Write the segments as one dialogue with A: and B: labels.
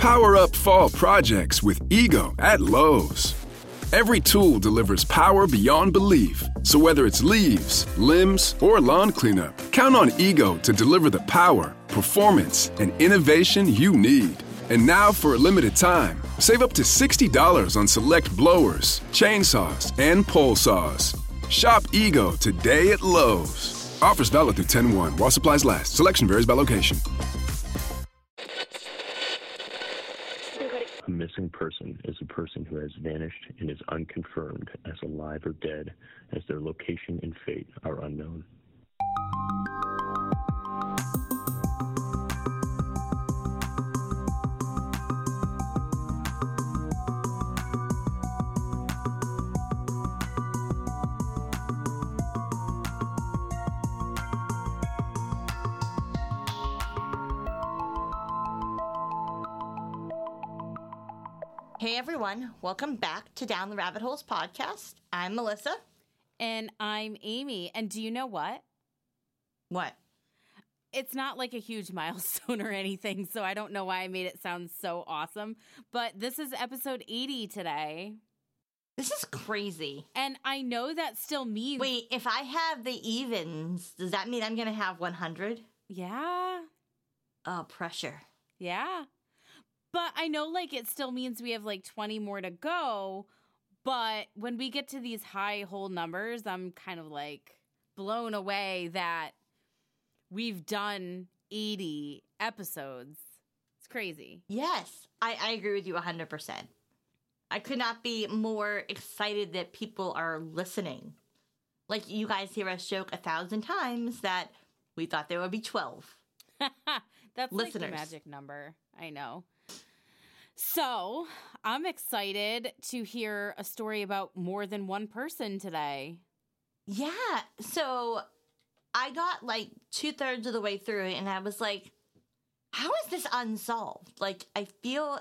A: Power up fall projects with Ego at Lowe's. Every tool delivers power beyond belief. So whether it's leaves, limbs, or lawn cleanup, count on Ego to deliver the power, performance, and innovation you need. And now for a limited time, save up to $60 on select blowers, chainsaws, and pole saws. Shop Ego today at Lowe's. Offers valid through 10/1 while supplies last. Selection varies by location.
B: A missing person is a person who has vanished and is unconfirmed as alive or dead, as their location and fate are unknown.
C: Hey everyone, welcome back to Down the Rabbit Holes podcast. I'm Melissa.
D: And I'm Amy. And do you know what?
C: What?
D: It's not like a huge milestone or anything, so I don't know why I made it sound so awesome. But this is episode 80 today.
C: This is crazy.
D: And I know that still means...
C: Wait, if I have the evens, does that mean I'm going to have 100?
D: Yeah.
C: Oh, pressure.
D: Yeah. But I know, like, it still means we have, like, 20 more to go. But when we get to these high whole numbers, I'm kind of, like, blown away that we've done 80 episodes. It's crazy.
C: Yes, I agree with you 100%. I could not be more excited that people are listening. Like, you guys hear us joke 1,000 times that we thought there would be 12.
D: That's
C: listeners.
D: Like the magic number. I know. So, I'm excited to hear a story about more than one person today.
C: Yeah, so I got like 2/3 of the way through it and I was like, how is this unsolved? Like, I feel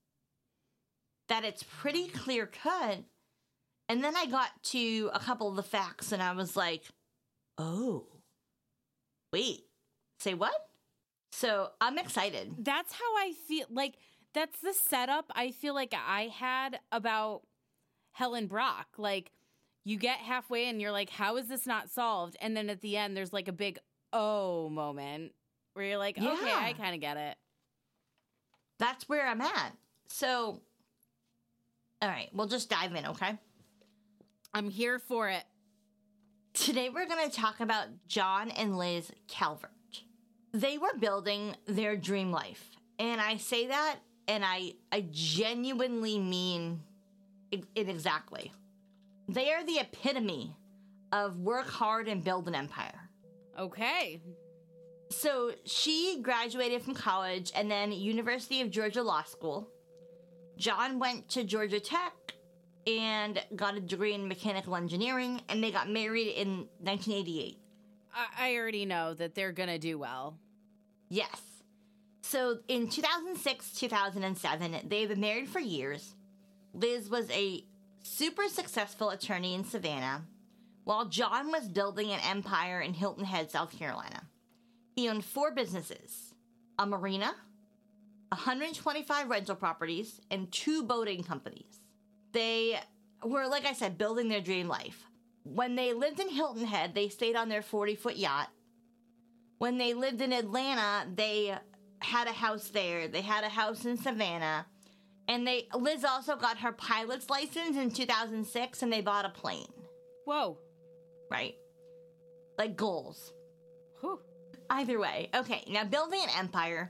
C: that it's pretty clear cut. And then I got to a couple of the facts and I was like, oh, wait, say what? So I'm excited.
D: That's how I feel. Like, that's the setup I feel like I had about Helen Brock. Like, you get halfway and you're like, how is this not solved? And then at the end, there's like a big oh moment where you're like, okay, I kind of get it.
C: That's where I'm at. So, all right, we'll just dive in, okay?
D: I'm here for it.
C: Today we're going to talk about John and Liz Calvert. They were building their dream life. And I say that, and I genuinely mean it exactly. They are the epitome of work hard and build an empire.
D: Okay.
C: So she graduated from college and then University of Georgia Law School. John went to Georgia Tech and got a degree in mechanical engineering, and they got married in 1988.
D: I already know that they're going to do well.
C: Yes. So in 2006, 2007, they've been married for years. Liz was a super successful attorney in Savannah, while John was building an empire in Hilton Head, South Carolina. He owned 4 businesses, a marina, 125 rental properties, and 2 boating companies. They were, like I said, building their dream life. When they lived in Hilton Head, they stayed on their 40-foot yacht. When they lived in Atlanta, they had a house there. They had a house in Savannah. And Liz also got her pilot's license in 2006, and they bought a plane.
D: Whoa.
C: Right. Like goals.
D: Whew.
C: Either way. Okay, now building an empire,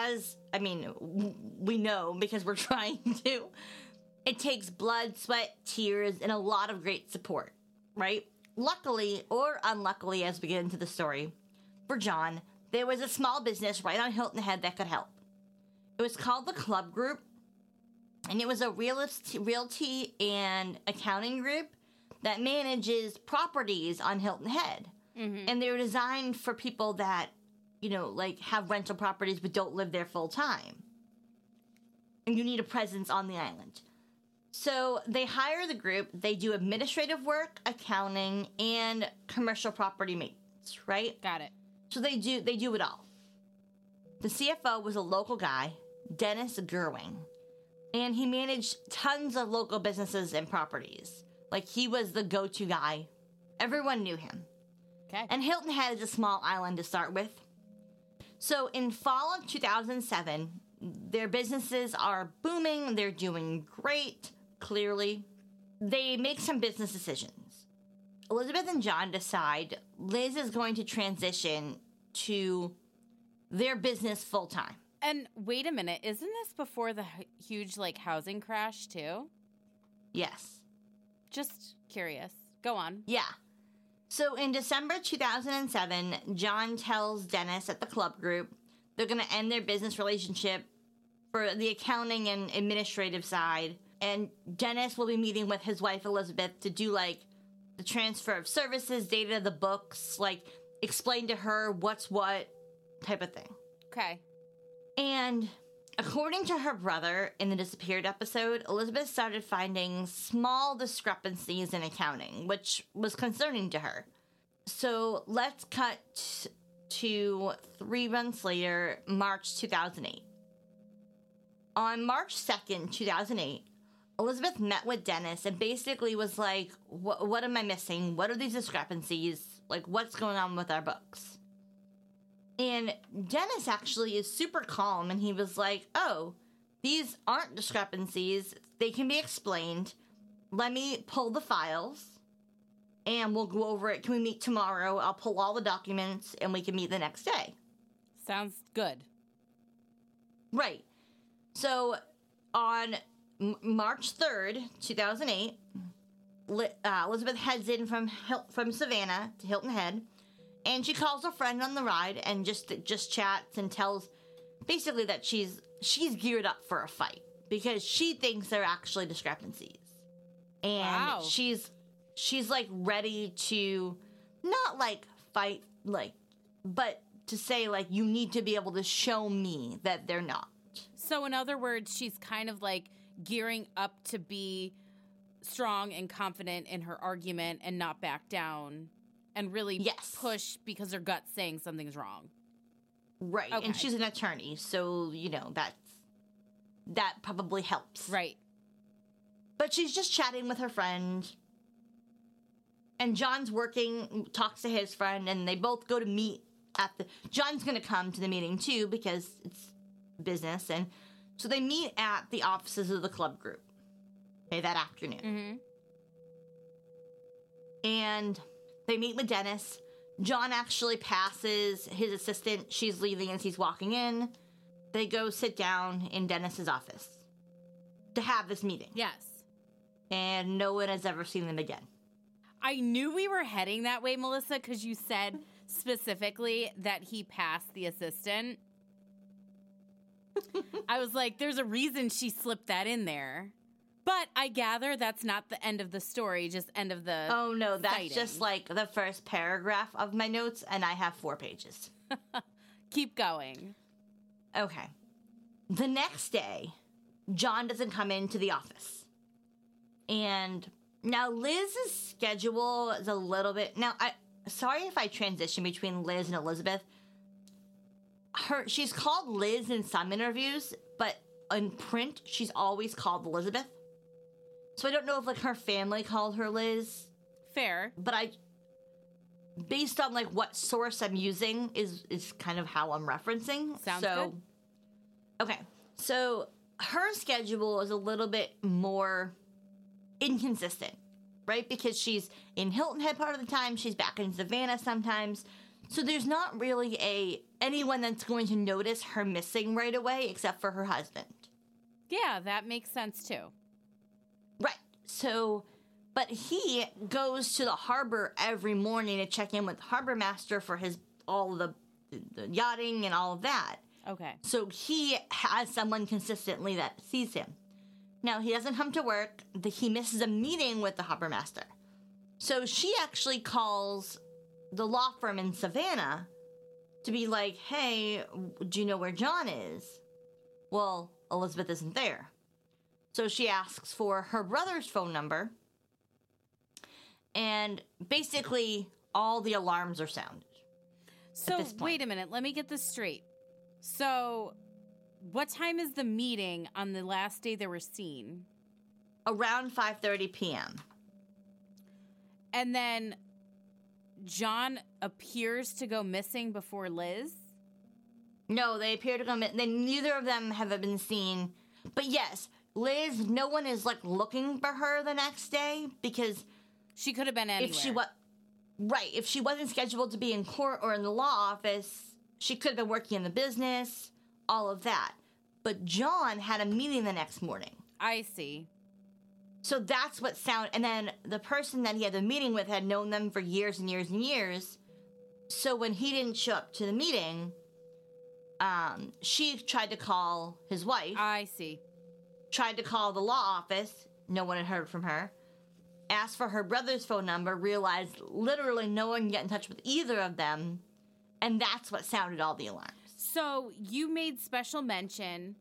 C: we know because we're trying to, it takes blood, sweat, tears, and a lot of great support, right? Luckily, or unluckily as we get into the story, for John, there was a small business right on Hilton Head that could help. It was called the Club Group, and it was a realty and accounting group that manages properties on Hilton Head. Mm-hmm. And they were designed for people that, have rental properties but don't live there full time. And you need a presence on the island. So they hire the group, they do administrative work, accounting, and commercial property maintenance, right?
D: Got it.
C: So they do it all. The CFO was a local guy, Dennis Gerwing. And he managed tons of local businesses and properties. Like, he was the go-to guy. Everyone knew him.
D: Okay.
C: And Hilton Head is a small island to start with. So in fall of 2007, their businesses are booming. They're doing great, clearly. They make some business decisions. Elizabeth and John decide Liz is going to transition to their business full-time.
D: And wait a minute, isn't this before the huge, like, housing crash, too?
C: Yes.
D: Just curious. Go on.
C: Yeah. So in December 2007, John tells Dennis at the club group they're going to end their business relationship for the accounting and administrative side. And Dennis will be meeting with his wife, Elizabeth, to do, like, the transfer of services, data, the books, like, explain to her what's what type of thing.
D: Okay.
C: And according to her brother in the disappeared episode, Elizabeth started finding small discrepancies in accounting, which was concerning to her. So let's cut to 3 months later, March 2008. On March 2nd, 2008, Elizabeth met with Dennis and basically was like, what am I missing? What are these discrepancies? Like, what's going on with our books? And Dennis actually is super calm, and he was like, oh, these aren't discrepancies. They can be explained. Let me pull the files, and we'll go over it. Can we meet tomorrow? I'll pull all the documents, and we can meet the next day.
D: Sounds good.
C: Right. So on March 3rd, 2008, Elizabeth heads in from Savannah to Hilton Head, and she calls a friend on the ride and just chats and tells basically that she's geared up for a fight because she thinks they're actually discrepancies. And
D: wow.
C: she's like ready to not like fight, like, but to say like, you need to be able to show me that they're not.
D: So in other words, she's kind of like gearing up to be strong and confident in her argument and not back down. And really push because her gut's saying something's wrong.
C: Right.
D: Okay.
C: And she's an attorney, so, you know, that probably helps.
D: Right.
C: But she's just chatting with her friend. And John's talks to his friend, and they both go to meet John's going to come to the meeting, too, because it's business. And so they meet at the offices of the club group that afternoon.
D: Mm-hmm.
C: And they meet with Dennis. John actually passes his assistant. She's leaving as he's walking in. They go sit down in Dennis's office to have this meeting.
D: Yes.
C: And no one has ever seen them again.
D: I knew we were heading that way, Melissa, because you said specifically that he passed the assistant. I was like, there's a reason she slipped that in there. But I gather that's not the end of the story, just end of the
C: Oh, no, that's
D: sighting.
C: just like the first paragraph of my notes, and I have 4 pages.
D: Keep going.
C: Okay. The next day, John doesn't come into the office. And now Liz's schedule is a little bit... Now, sorry if I transition between Liz and Elizabeth. She's called Liz in some interviews, but in print, she's always called Elizabeth. So I don't know if, like, her family called her Liz.
D: Fair.
C: But based on, like, what source I'm using is kind of how I'm referencing.
D: Sounds good.
C: Okay. So her schedule is a little bit more inconsistent, right? Because she's in Hilton Head part of the time. She's back in Savannah sometimes. So there's not really anyone that's going to notice her missing right away except for her husband.
D: Yeah, that makes sense, too.
C: Right. So, but he goes to the harbor every morning to check in with the harbor master for all the yachting and all of that.
D: Okay.
C: So he has someone consistently that sees him. Now, he doesn't come to work. He misses a meeting with the harbor master. So she actually calls the law firm in Savannah to be like, hey, do you know where John is? Well, Elizabeth isn't there. So she asks for her brother's phone number, and basically all the alarms are sounded.
D: So wait a minute, let me get this straight. So what time is the meeting on the last day they were seen?
C: Around 5:30 p.m.
D: And then John appears to go missing before Liz?
C: No, they appear to go missing. Neither of them have been seen. But yes, Liz, no one is like looking for her the next day because
D: she could have been anywhere.
C: If she wasn't scheduled to be in court or in the law office, she could have been working in the business, all of that. But John had a meeting the next morning.
D: I see.
C: So that's what and then the person that he had the meeting with had known them for years and years and years. So when he didn't show up to the meeting, she tried to call his wife.
D: I see.
C: Tried to call the law office. No one had heard from her. Asked for her brother's phone number. Realized literally no one could get in touch with either of them. And that's what sounded all the alarms.
D: So you made special mention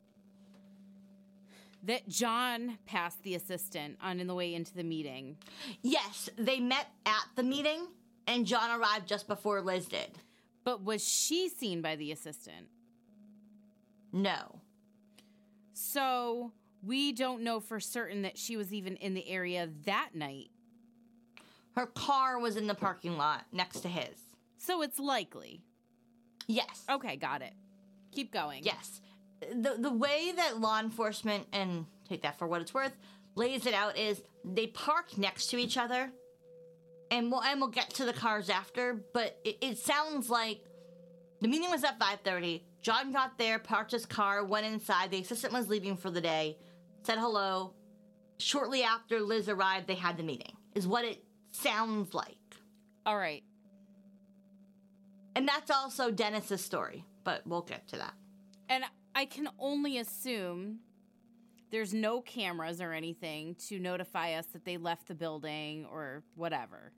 D: that John passed the assistant on the way into the meeting.
C: Yes, they met at the meeting, and John arrived just before Liz did.
D: But was she seen by the assistant?
C: No.
D: So we don't know for certain that she was even in the area that night.
C: Her car was in the parking lot next to his.
D: So it's likely.
C: Yes.
D: Okay, got it. Keep going.
C: Yes. The way that law enforcement, and take that for what it's worth, lays it out is they park next to each other, and we'll get to the cars after, but it sounds like the meeting was at 5:30. John got there, parked his car, went inside. The assistant was leaving for the day, said hello. Shortly after Liz arrived, they had the meeting, is what it sounds like.
D: All right.
C: And that's also Dennis's story, but we'll get to that.
D: And I can only assume there's no cameras or anything to notify us that they left the building or whatever.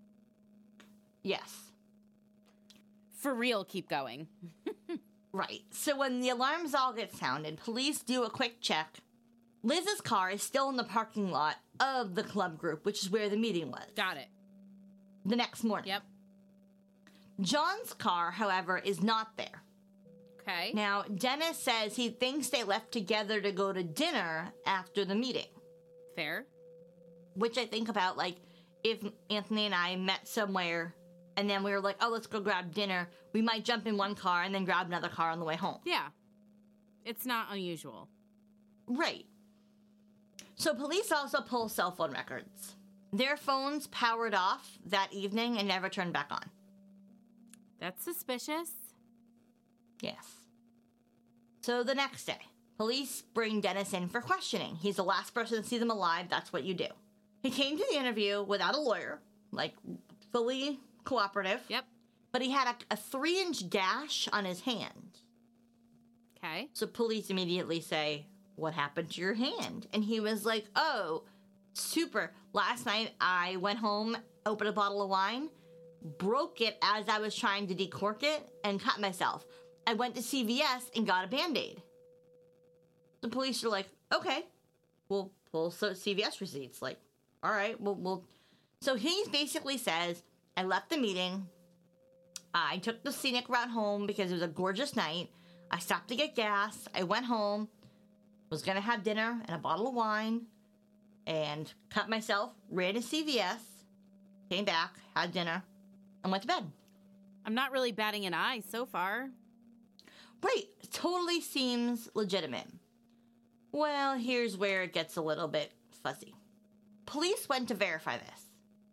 C: Yes.
D: For real, keep going.
C: Right. So when the alarms all get sounded, police do a quick check. Liz's car is still in the parking lot of the club group, which is where the meeting was.
D: Got it.
C: The next morning.
D: Yep.
C: John's car, however, is not there.
D: Okay.
C: Now, Dennis says he thinks they left together to go to dinner after the meeting.
D: Fair.
C: Which I think about, like, if Anthony and I met somewhere and then we were like, oh, let's go grab dinner, we might jump in one car and then grab another car on the way home.
D: Yeah. It's not unusual.
C: Right. So police also pull cell phone records. Their phones powered off that evening and never turned back on.
D: That's suspicious.
C: Yes. So the next day, police bring Dennis in for questioning. He's the last person to see them alive. That's what you do. He came to the interview without a lawyer, like fully cooperative.
D: Yep.
C: But he had a 3-inch gash on his hand.
D: Okay.
C: So police immediately say, what happened to your hand? And he was like, oh, super. Last night I went home, opened a bottle of wine, broke it as I was trying to decork it, and cut myself. I went to CVS and got a Band-Aid. The police are like, okay, we'll pull CVS receipts. Like, all right, we'll. So he basically says, I left the meeting. I took the scenic route home because it was a gorgeous night. I stopped to get gas. I went home, was going to have dinner and a bottle of wine, and cut myself, ran to CVS, came back, had dinner, and went to bed.
D: I'm not really batting an eye so far.
C: Right. Totally seems legitimate. Well, here's where it gets a little bit fuzzy. Police went to verify this.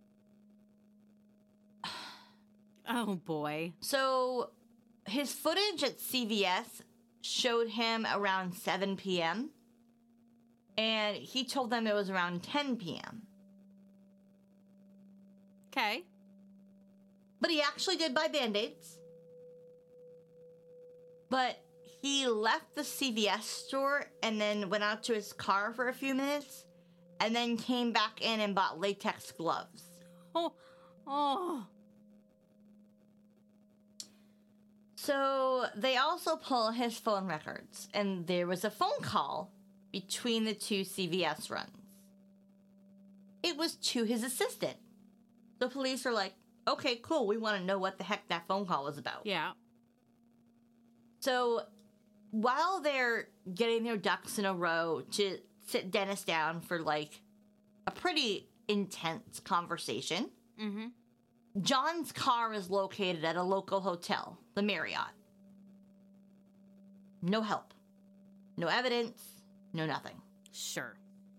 D: Oh, boy.
C: So, his footage at CVS showed him around 7 p.m., and he told them it was around 10 p.m.
D: Okay.
C: But he actually did buy Band-Aids. But he left the CVS store and then went out to his car for a few minutes and then came back in and bought latex gloves.
D: Oh.
C: So they also pull his phone records, and there was a phone call between the two CVS runs. It was to his assistant. The police are like, okay, cool, we want to know what the heck that phone call was about.
D: Yeah.
C: So while they're getting their ducks in a row to sit Dennis down for, like, a pretty intense conversation, John's car is located at a local hotel, the Marriott. No help. No evidence. No nothing.
D: Sure.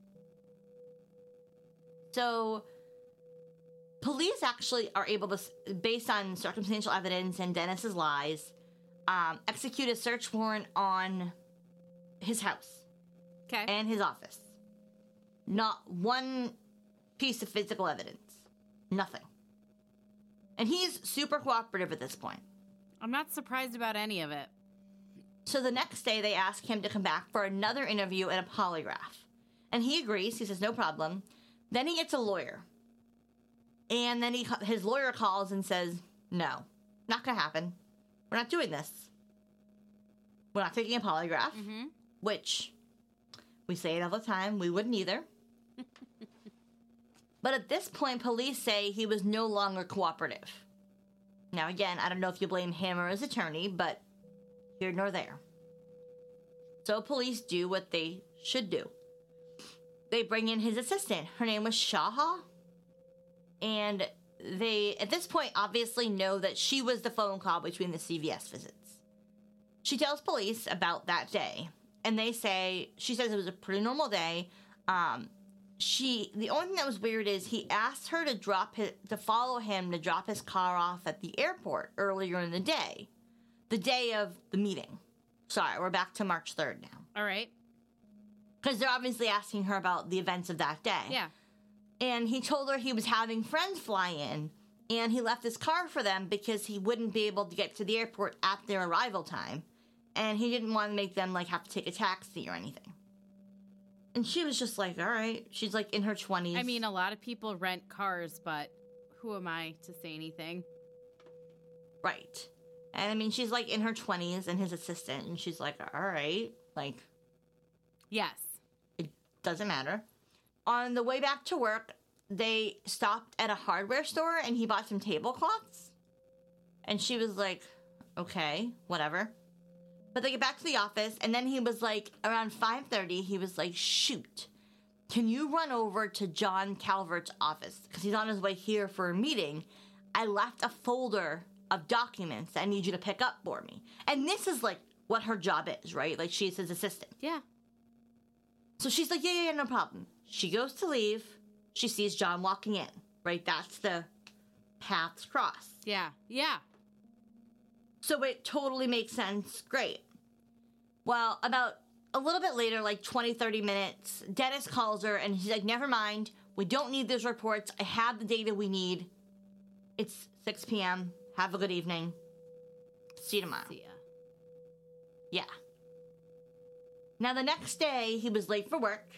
C: So, police actually are able to, based on circumstantial evidence and Dennis's lies, execute a search warrant on his house and his office. Not one piece of physical evidence. Nothing. And he's super cooperative at this point.
D: I'm not surprised about any of it.
C: So the next day, they ask him to come back for another interview and a polygraph. And he agrees. He says, no problem. Then he gets a lawyer. And then his lawyer calls and says, no, not going to happen. We're not doing this. We're not taking a polygraph, which we say it all the time. We wouldn't either. But at this point, police say he was no longer cooperative. Now, again, I don't know if you blame him or his attorney, but here nor there. So police do what they should do. They bring in his assistant. Her name was Shaha. And they, at this point, obviously know that she was the phone call between the CVS visits. She tells police about that day. And they say, she says it was a pretty normal day. The only thing that was weird is he asked her to follow him to drop his car off at the airport earlier in the day of the meeting. Sorry, we're back to March 3rd now.
D: All right.
C: Because they're obviously asking her about the events of that day.
D: Yeah.
C: And he told her he was having friends fly in, and he left his car for them because he wouldn't be able to get to the airport at their arrival time. And he didn't want to make them, like, have to take a taxi or anything. And she was just like, all right. She's, like, in her 20s.
D: I mean, a lot of people rent cars, but who am I to say anything?
C: Right. And, I mean, she's, like, in her 20s and his assistant. And she's like, all right. Like.
D: Yes.
C: It doesn't matter. On the way back to work, they stopped at a hardware store and he bought some tablecloths. And she was like, okay, whatever. But they get back to the office, and then he was like, around 5:30, he was like, shoot, can you run over to John Calvert's office? Because he's on his way here for a meeting. I left a folder of documents that I need you to pick up for me. And this is like what her job is, right? Like, she's his assistant.
D: Yeah.
C: So she's like, yeah, no problem. She goes to leave. She sees John walking in, right? That's the paths cross.
D: Yeah. Yeah.
C: So it totally makes sense. Great. Well, about a little bit later, like 20, 30 minutes, Dennis calls her and he's like, never mind. We don't need those reports. I have the data we need. It's 6 p.m. Have a good evening. See you tomorrow.
D: See ya.
C: Yeah. Now, the next day, he was late for work.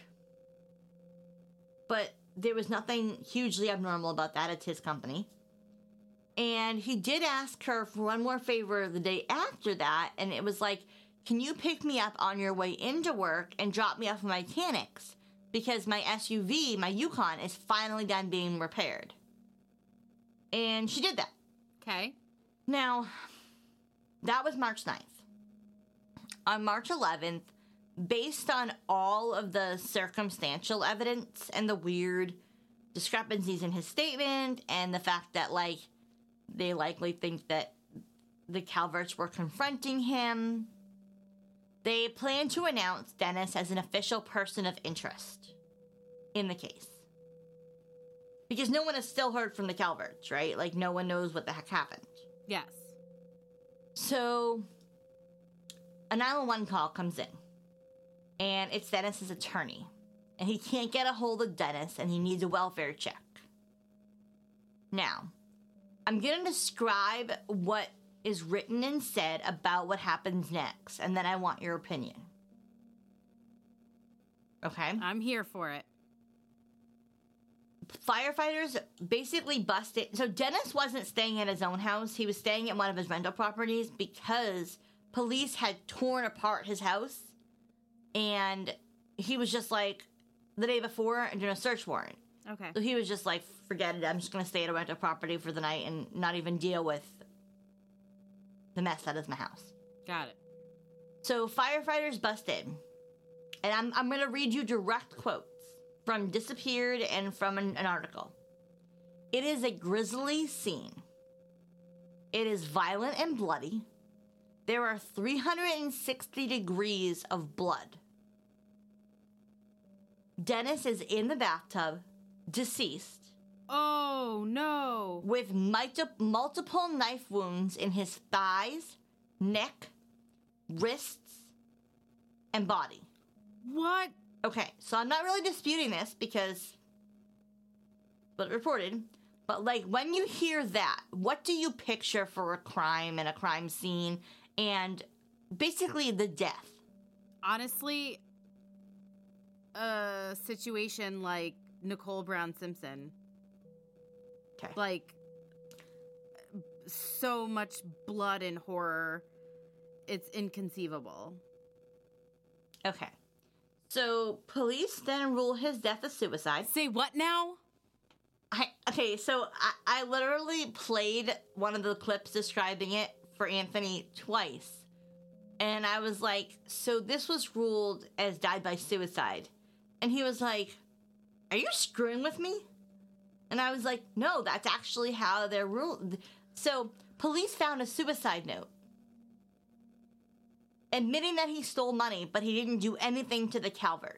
C: But there was nothing hugely abnormal about that. It's his company. And he did ask her for one more favor the day after that. And it was like, can you pick me up on your way into work and drop me off of my Mechanics? Because my SUV, my Yukon, is finally done being repaired. And she did that.
D: Okay.
C: Now, that was March 9th. On March 11th, based on all of the circumstantial evidence and the weird discrepancies in his statement and the fact that, like, they likely think that the Calverts were confronting him, they plan to announce Dennis as an official person of interest in the case. Because no one has still heard from the Calverts, right? Like, no one knows what the heck happened.
D: Yes.
C: So, a 911 call comes in. And it's Dennis's attorney. And he can't get a hold of Dennis, and he needs a welfare check. Now, I'm going to describe what is written and said about what happens next, and then I want your opinion. Okay?
D: I'm here for it.
C: Firefighters basically busted. So Dennis wasn't staying at his own house. He was staying at one of his rental properties because police had torn apart his house. And he was just like, the day before, doing a search warrant.
D: Okay.
C: So he was just like, forget it. I'm just going to stay at a rental property for the night and not even deal with the mess that is my house.
D: Got it.
C: So firefighters busted. And I'm going to read you direct quotes from Disappeared and from an article. It is a grisly scene. It is violent and bloody. There are 360 degrees of blood. Dennis is in the bathtub, deceased.
D: Oh, no.
C: With multiple knife wounds in his thighs, neck, wrists, and body.
D: What?
C: Okay, so I'm not really disputing this because but reported, but like when you hear that, what do you picture for a crime and a crime scene and basically the death?
D: Honestly, a situation like Nicole Brown Simpson.
C: Okay.
D: Like, so much blood and horror. It's inconceivable.
C: Okay. So police then rule his death a suicide.
D: Say what now?
C: I literally played one of the clips describing it for Anthony twice. And I was like, so this was ruled as died by suicide. And he was like, are you screwing with me? And I was like, no, that's actually how they're ruled. So police found a suicide note admitting that he stole money, but he didn't do anything to the Calverts.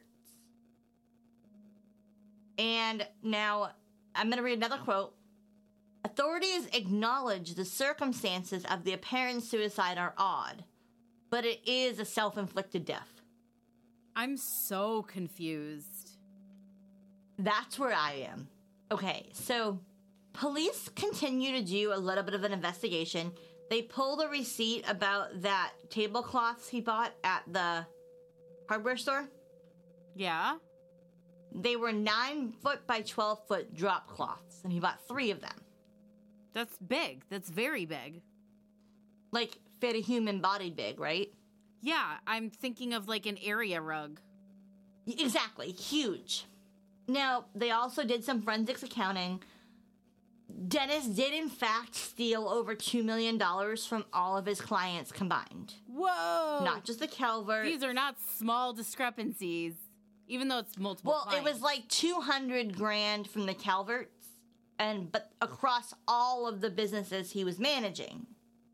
C: And now I'm going to read another quote. Authorities acknowledge the circumstances of the apparent suicide are odd, but it is a self-inflicted death.
D: I'm so confused.
C: That's where I am. Okay, so police continue to do a little bit of an investigation. They pulled a receipt about that tablecloths he bought at the hardware store.
D: Yeah?
C: They were 9-foot by 12-foot drop cloths, and he bought 3 of them.
D: That's big. That's very big.
C: Like, fit a human body big, right?
D: Yeah, I'm thinking of like an area rug.
C: Exactly, huge. Now, they also did some forensics accounting. Dennis did, in fact, steal over $2 million from all of his clients combined.
D: Whoa!
C: Not just the Calvert.
D: These are not small discrepancies, even though it's multiple
C: Well,
D: clients.
C: it was like $200,000 from the Calverts, but across all of the businesses he was managing.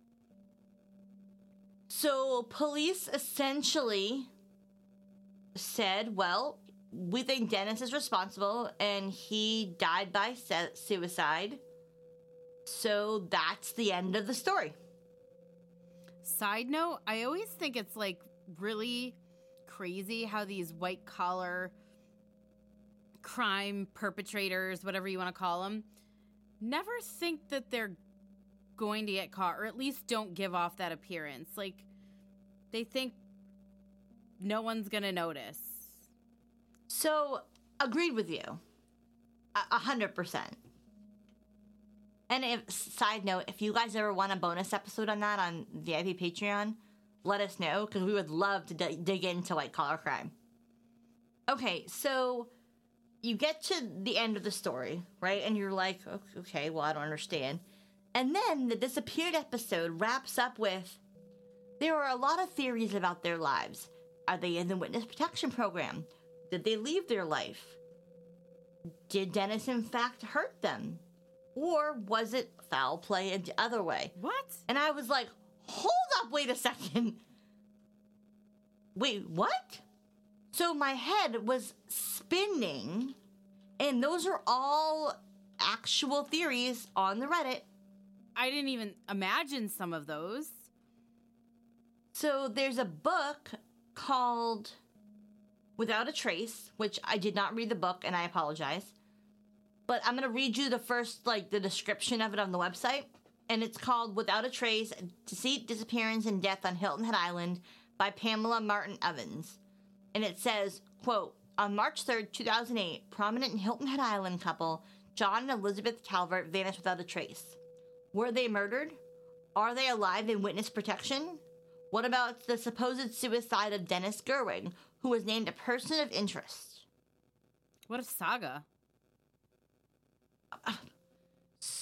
C: So police essentially said, well, we think Dennis is responsible, and he died by suicide. So that's the end of the story.
D: Side note, I always think it's like really crazy how these white collar crime perpetrators, whatever you want to call them, never think that they're going to get caught, or at least don't give off that appearance. Like, they think no one's going to notice.
C: So, agreed with you. 100%. And side note, if you guys ever want a bonus episode on that on the VIP Patreon, let us know, because we would love to dig into white collar crime. Okay, so you get to the end of the story, right? And you're like, okay, well, I don't understand. And then the disappeared episode wraps up with, there are a lot of theories about their lives. Are they in the witness protection program? Did they leave their life? Did Dennis in fact hurt them? Or was it foul play the other way?
D: What?
C: And I was like, hold up, wait a second. Wait, what? So my head was spinning, and those are all actual theories on the Reddit.
D: I didn't even imagine some of those.
C: So there's a book called Without a Trace, which I did not read the book, and I apologize. But I'm going to read you the first, the description of it on the website. And it's called Without a Trace, Deceit, Disappearance, and Death on Hilton Head Island by Pamela Martin Evans. And it says, quote, on March 3rd, 2008, prominent Hilton Head Island couple, John and Elizabeth Calvert, vanished without a trace. Were they murdered? Are they alive in witness protection? What about the supposed suicide of Dennis Gerwig, who was named a person of interest?
D: What a saga.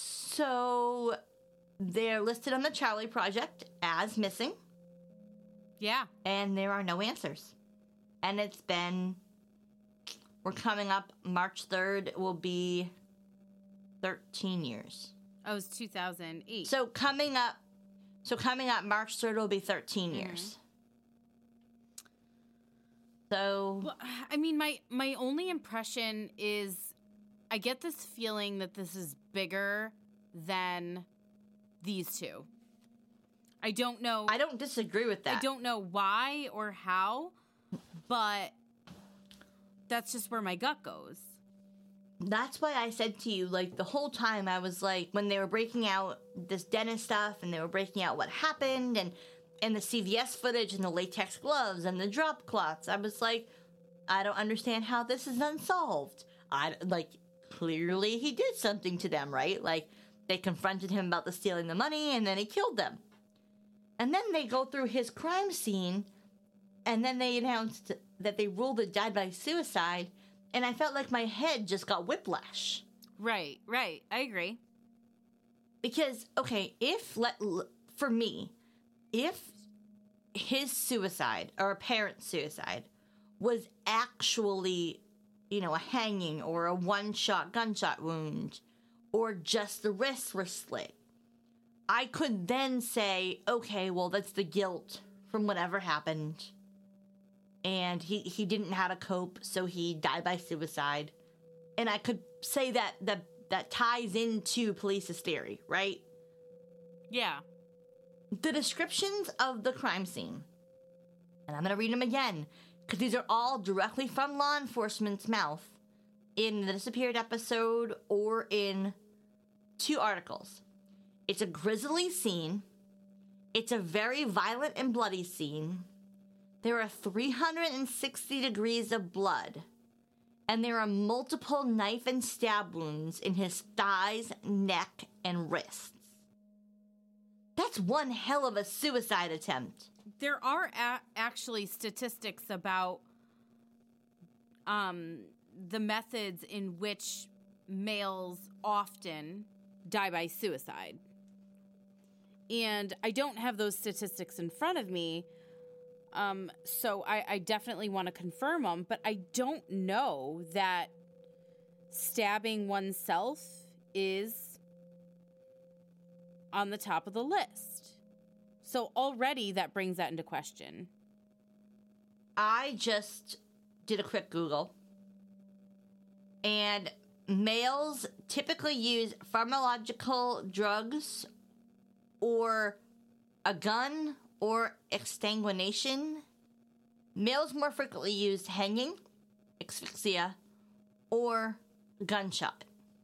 C: So they're listed on the Charlie Project as missing.
D: Yeah.
C: And there are no answers. And we're coming up, March 3rd will be 13 years.
D: Oh, it was 2008.
C: So coming up, March 3rd will be 13 years. So,
D: well, I mean, my only impression is I get this feeling that this is bigger than these two. I don't know.
C: I don't disagree with that.
D: I don't know why or how, but that's just where my gut goes.
C: That's why I said to you, like, the whole time I was like, when they were breaking out this dentist stuff and they were breaking out what happened and the CVS footage and the latex gloves and the drop cloths, I was like, I don't understand how this is unsolved. Clearly he did something to them, right? Like, they confronted him about the stealing the money and then he killed them. And then they go through his crime scene and then they announced that they ruled it died by suicide. And I felt like my head just got whiplash.
D: Right. I agree.
C: Because, okay, for me, if his suicide or a parent's suicide was actually, a hanging or a one-shot gunshot wound or just the wrists were slit, I could then say, okay, well, that's the guilt from whatever happened. And he didn't know how to cope, so he died by suicide. And I could say that ties into police's theory, right?
D: Yeah.
C: The descriptions of the crime scene, and I'm going to read them again, because these are all directly from law enforcement's mouth in the disappeared episode or in 2 articles. It's a grisly scene. It's a very violent and bloody scene. There are 360 degrees of blood, and there are multiple knife and stab wounds in his thighs, neck, and wrists. That's one hell of a suicide attempt.
D: There are actually statistics about the methods in which males often die by suicide. And I don't have those statistics in front of me, so I definitely want to confirm them, but I don't know that stabbing oneself is on the top of the list. So already that brings that into question.
C: I just did a quick Google, and males typically use pharmacological drugs or a gun or exsanguination. Males more frequently use hanging, asphyxia, or gunshot.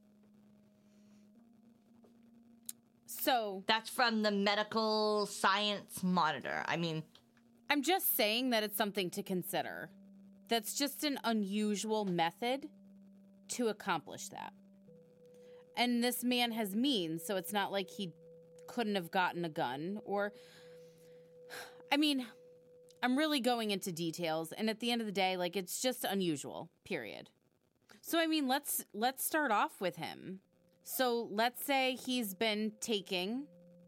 D: So
C: that's from the Medical Science Monitor. I mean,
D: I'm just saying that it's something to consider. That's just an unusual method to accomplish that. And this man has means, so it's not like he couldn't have gotten a gun or... I mean, I'm really going into details, and at the end of the day, like, it's just unusual, period. So, I mean, let's start off with him. So, let's say he's been taking,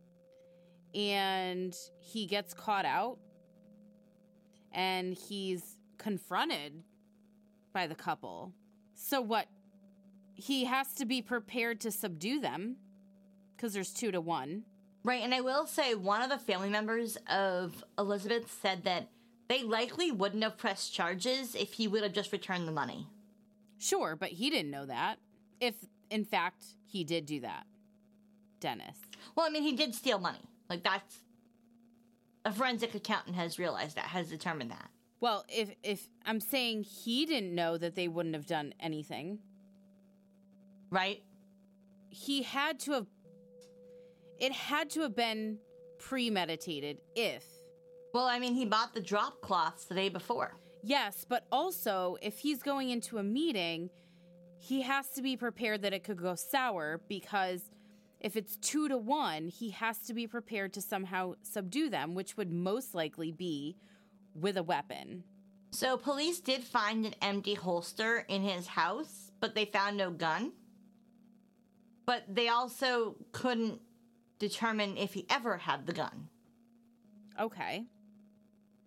D: and he gets caught out, and he's confronted by the couple. So what? He has to be prepared to subdue them, because there's 2 to 1.
C: Right, and I will say one of the family members of Elizabeth said that they likely wouldn't have pressed charges if he would have just returned the money.
D: Sure, but he didn't know that. If, in fact, he did do that. Dennis.
C: Well, I mean, he did steal money. Like, that's... A forensic accountant has realized that, has determined that.
D: Well, if I'm saying he didn't know that they wouldn't have done anything.
C: Right?
D: He had to have... It had to have been premeditated if...
C: Well, I mean, he bought the drop cloths the day before.
D: Yes, but also, if he's going into a meeting, he has to be prepared that it could go sour, because if it's 2 to 1, he has to be prepared to somehow subdue them, which would most likely be with a weapon.
C: So police did find an empty holster in his house, but they found no gun. But they also couldn't determine if he ever had the gun.
D: Okay.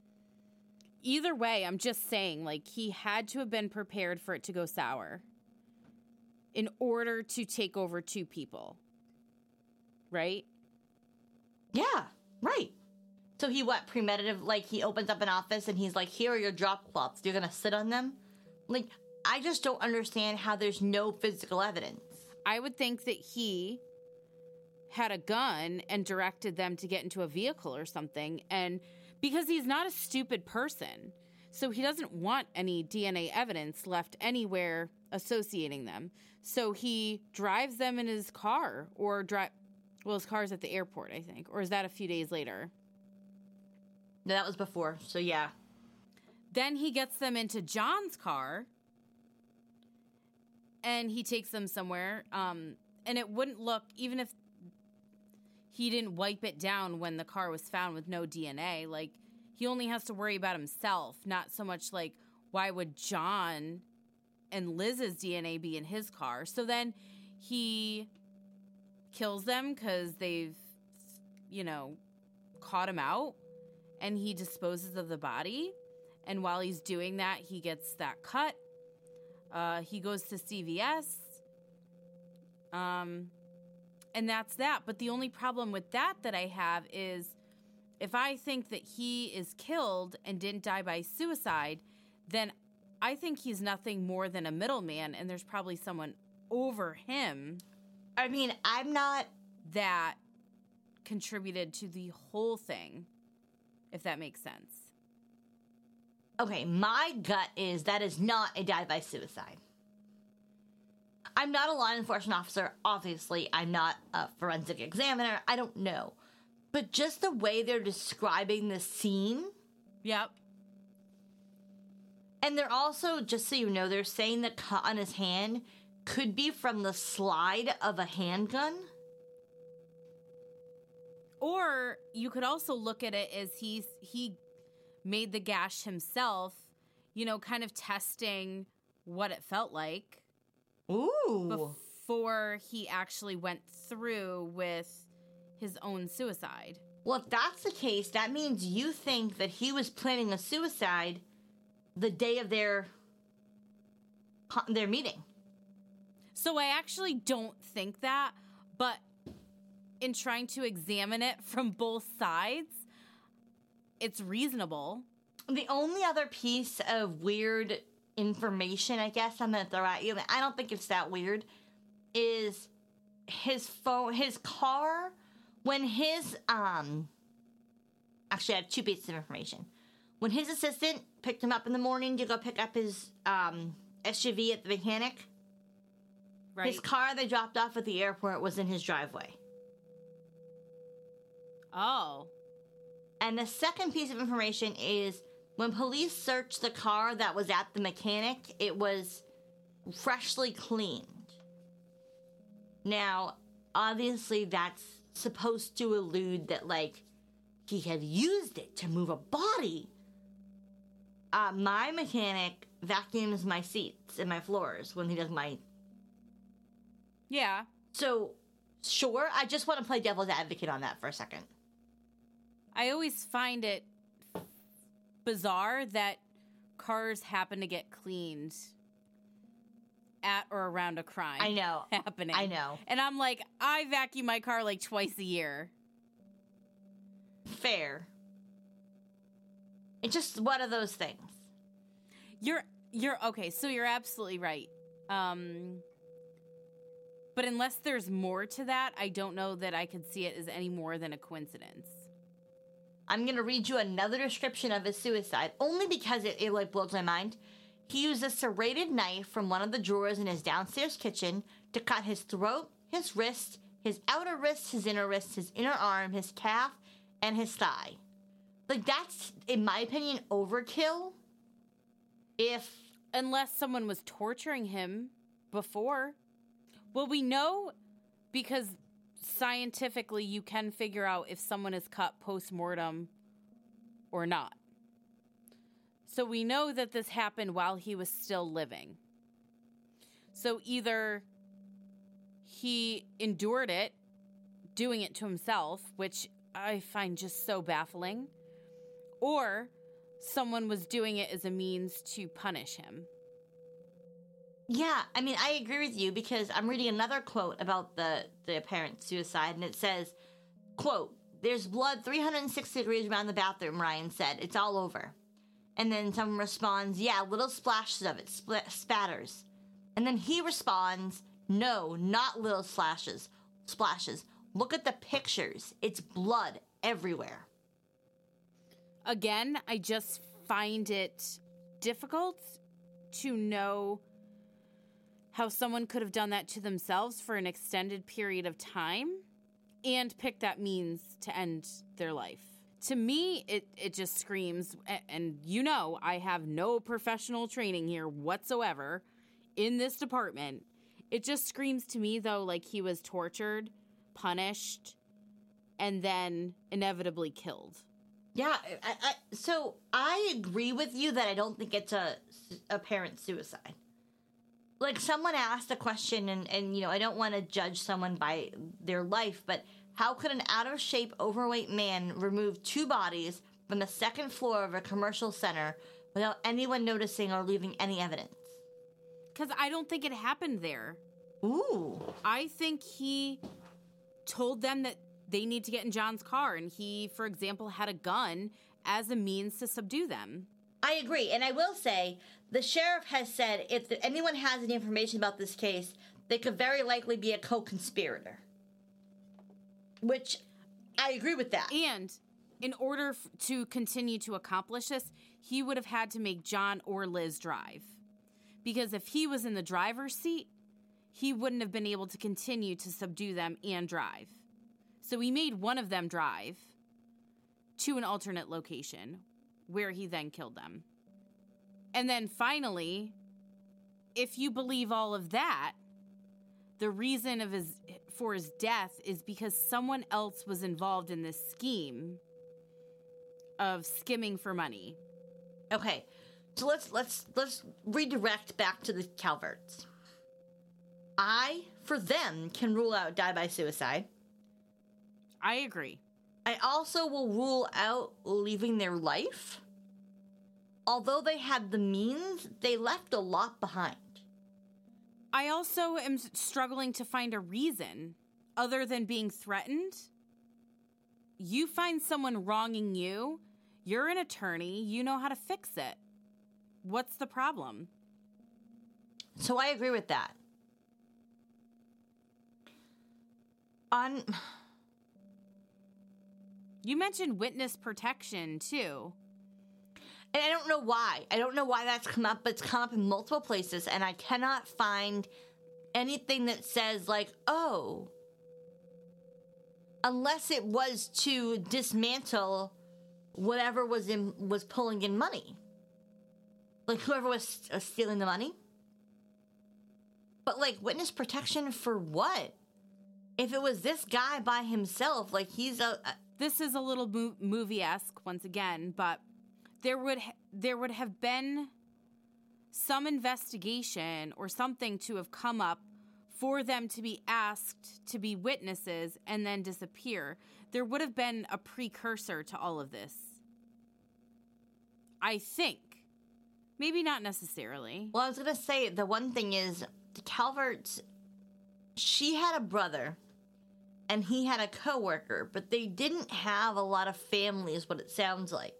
D: Either way, I'm just saying, like, he had to have been prepared for it to go sour in order to take over 2 people. Right?
C: Yeah, right. So he premeditative, like he opens up an office and he's like, here are your drop cloths. You're going to sit on them? Like, I just don't understand how there's no physical evidence.
D: I would think that he had a gun and directed them to get into a vehicle or something, and because he's not a stupid person, so he doesn't want any DNA evidence left anywhere associating them. So he drives them in his car, or his car's at the airport, I think, or is that a few days later?
C: No, that was before, so yeah.
D: Then he gets them into John's car, and he takes them somewhere, and it wouldn't look, even if he didn't wipe it down when the car was found with no DNA, like, he only has to worry about himself, not so much like, why would John and Liz's DNA be in his car? So then he kills them because they've, caught him out, and he disposes of the body. And while he's doing that, he gets that cut. He goes to CVS. And that's that. But the only problem with that I have is if I think that he is killed and didn't die by suicide, then I think he's nothing more than a middleman, and there's probably someone over him.
C: I mean, I'm not...
D: that contributed to the whole thing, if that makes sense.
C: Okay, my gut is that is not a die by suicide. I'm not a law enforcement officer, obviously. I'm not a forensic examiner. I don't know. But just the way they're describing the scene.
D: Yep.
C: And they're also, just so you know, they're saying the cut on his hand could be from the slide of a handgun.
D: Or you could also look at it as he made the gash himself, kind of testing what it felt like.
C: Ooh.
D: Before he actually went through with his own suicide.
C: Well, if that's the case, that means you think that he was planning a suicide the day of their meeting.
D: So I actually don't think that, but in trying to examine it from both sides, it's reasonable.
C: The only other piece of weird information, I guess I'm going to throw at you, I don't think it's that weird, is his car, when his, actually I have 2 pieces of information. When his assistant picked him up in the morning to go pick up his SUV at the mechanic,
D: right.
C: His car they dropped off at the airport was in his driveway.
D: Oh.
C: And the second piece of information is when police searched the car that was at the mechanic, it was freshly cleaned. Now, obviously that's supposed to allude that, like, he had used it to move a body. My mechanic vacuums my seats and my floors when he does my...
D: Yeah.
C: So, sure, I just want to play devil's advocate on that for a second.
D: I always find it bizarre that cars happen to get cleaned at or around a crime.
C: I know.
D: Happening.
C: I know.
D: And I'm like, I vacuum my car like twice a year.
C: Fair. It's just one of those things.
D: You're okay, so you're absolutely right. But unless there's more to that, I don't know that I could see it as any more than a coincidence.
C: I'm going to read you another description of his suicide, only because it like blows my mind. He used a serrated knife from one of the drawers in his downstairs kitchen to cut his throat, his wrist, his outer wrist, his inner arm, his calf, and his thigh. Like, that's, in my opinion, overkill.
D: Unless someone was torturing him before. Well, we know because scientifically you can figure out if someone is cut post-mortem or not. So we know that this happened while he was still living. So either he endured it, doing it to himself, which I find just so baffling, or someone was doing it as a means to punish him.
C: Yeah, I mean, I agree with you because I'm reading another quote about the apparent suicide, and it says, quote, "There's blood 360 degrees around the bathroom," Ryan said. "It's all over." And then someone responds, "Yeah, little splashes of it, spatters." And then he responds, "No, not little splashes. Look at the pictures. It's blood everywhere."
D: Again, I just find it difficult to know how someone could have done that to themselves for an extended period of time and pick that means to end their life. To me, it just screams, and I have no professional training here whatsoever in this department. It just screams to me, though, like he was tortured, punished, and then inevitably killed.
C: Yeah, so I agree with you that I don't think it's a apparent suicide. Like, someone asked a question, and I don't want to judge someone by their life, but how could an out-of-shape, overweight man remove 2 bodies from the second floor of a commercial center without anyone noticing or leaving any evidence?
D: Because I don't think it happened there.
C: Ooh.
D: I think he told them that they need to get in John's car, and he, for example, had a gun as a means to subdue them.
C: I agree, and I will say, the sheriff has said if anyone has any information about this case, they could very likely be a co-conspirator. Which, I agree with that.
D: And in order to continue to accomplish this, he would have had to make John or Liz drive. Because if he was in the driver's seat, he wouldn't have been able to continue to subdue them and drive. So he made one of them drive to an alternate location where he then killed them. And then finally, if you believe all of that, the reason for his death is because someone else was involved in this scheme of skimming for money.
C: Okay, so let's redirect back to the Calverts. I, for them, can rule out die by suicide.
D: I agree.
C: I also will rule out leaving their life. Although they had the means, they left a lot behind.
D: I also am struggling to find a reason other than being threatened. You find someone wronging you, you're an attorney, you know how to fix it. What's the problem?
C: So I agree with that.
D: You mentioned witness protection, too.
C: And I don't know why. I don't know why that's come up, but it's come up in multiple places, and I cannot find anything that says, like, oh, unless it was to dismantle whatever was pulling in money. Like, whoever was stealing the money. But, like, witness protection for what? If it was this guy by himself, like, he's
D: This is a little movie-esque, once again, but there would have been some investigation or something to have come up for them to be asked to be witnesses and then disappear. There would have been a precursor to all of this. I think. Maybe not necessarily.
C: Well, I was going to say, the one thing is, the Calverts, she had a brother, and he had a coworker, but they didn't have a lot of family, is what it sounds like.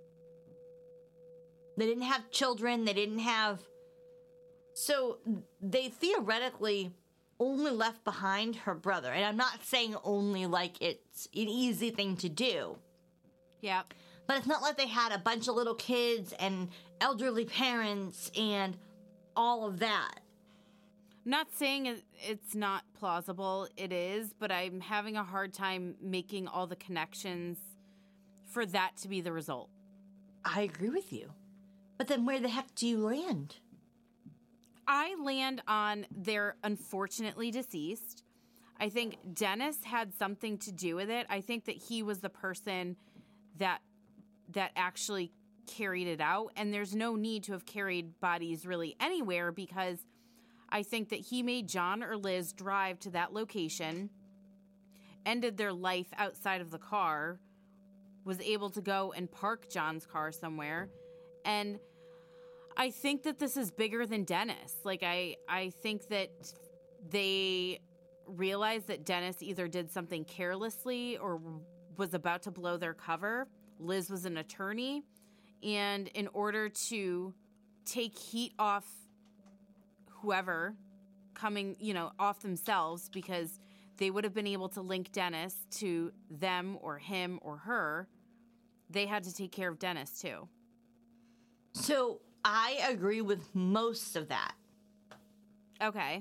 C: They didn't have children, they didn't have... So, they theoretically only left behind her brother. And I'm not saying only like it's an easy thing to do.
D: Yeah.
C: But it's not like they had a bunch of little kids and elderly parents and all of that.
D: I'm not saying it's not plausible. It is, but I'm having a hard time making all the connections for that to be the result.
C: I agree with you. But then where the heck do you land?
D: I land on they're unfortunately deceased. I think Dennis had something to do with it. I think that he was the person that actually carried it out. And there's no need to have carried bodies really anywhere because I think that he made John or Liz drive to that location, ended their life outside of the car, was able to go and park John's car somewhere. And I think that this is bigger than Dennis. Like, I think that they realized that Dennis either did something carelessly or was about to blow their cover. Liz was an attorney. And in order to take heat off whoever coming, off themselves, because they would have been able to link Dennis to them or him or her, they had to take care of Dennis too.
C: So I agree with most of that.
D: Okay.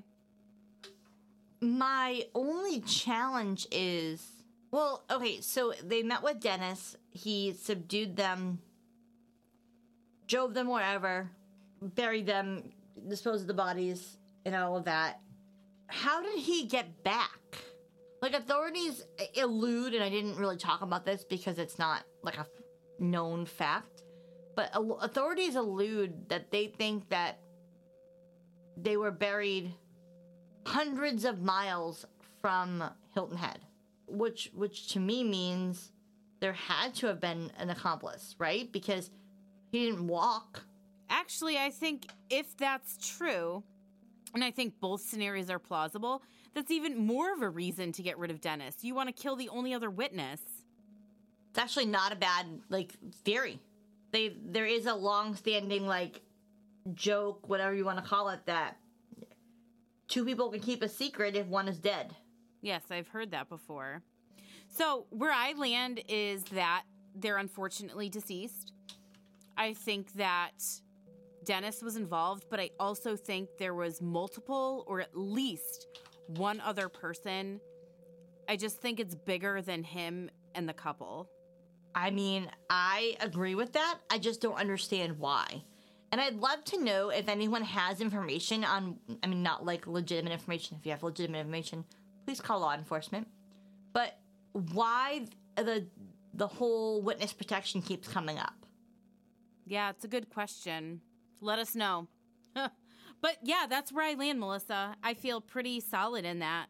C: My only challenge is, so they met with Dennis. He subdued them, drove them wherever, buried them, disposed of the bodies, and all of that. How did he get back? Like, authorities elude, and I didn't really talk about this because it's not like a known fact, but authorities elude that they think that they were buried hundreds of miles from Hilton Head, which to me means there had to have been an accomplice, right? Because he didn't walk.
D: Actually, I think if that's true, and I think both scenarios are plausible, that's even more of a reason to get rid of Dennis. You want to kill the only other witness.
C: It's actually not a bad, theory. There is a long-standing, joke, whatever you want to call it, that two people can keep a secret if one is dead.
D: Yes, I've heard that before. So where I land is that they're unfortunately deceased. I think that Dennis was involved, but I also think there was multiple or at least one other person. I just think it's bigger than him and the couple.
C: I mean, I agree with that. I just don't understand why. And I'd love to know if anyone has information on, not legitimate information. If you have legitimate information, please call law enforcement. But why the whole witness protection keeps coming up?
D: Yeah, it's a good question. Let us know. But yeah, that's where I land, Melissa. I feel pretty solid in that.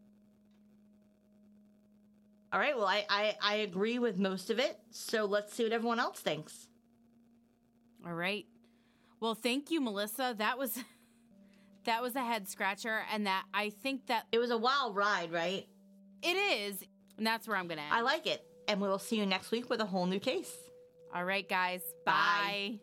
C: All right, well, I agree with most of it. So let's see what everyone else thinks.
D: All right. Well, thank you, Melissa. That was a head scratcher, and that I think that
C: it was a wild ride, right?
D: It is, and that's where I'm going to end.
C: I like it, and we will see you next week with a whole new case.
D: All right, guys. Bye.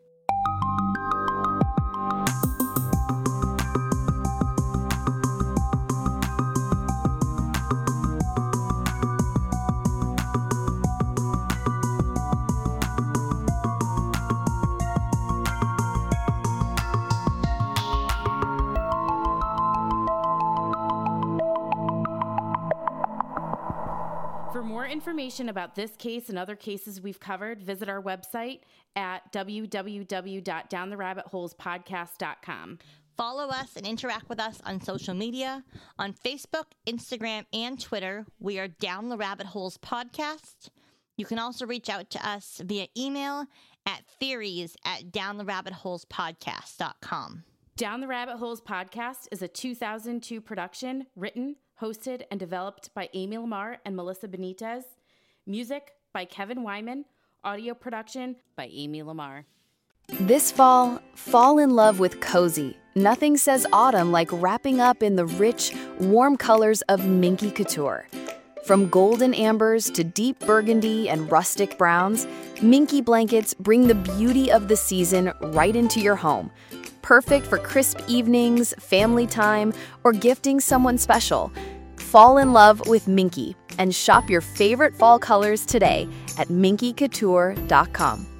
D: For more information about this case and other cases we've covered, visit our website at www.downtherabbitholespodcast.com.
C: Follow us and interact with us on social media. On Facebook, Instagram, and Twitter, we are Down the Rabbit Holes Podcast. You can also reach out to us via email at theories@downtherabbitholespodcast.com.
D: Down the Rabbit Holes Podcast is a 2002 production, written, hosted, and developed by Amy Lamar and Melissa Benitez. Music by Kevin Wyman. Audio production by Amy Lamar.
E: This fall in love with cozy. Nothing says autumn like wrapping up in the rich, warm colors of Minky Couture. From golden ambers to deep burgundy and rustic browns, Minky blankets bring the beauty of the season right into your home. Perfect for crisp evenings, family time, or gifting someone special. Fall in love with Minky and shop your favorite fall colors today at minkycouture.com.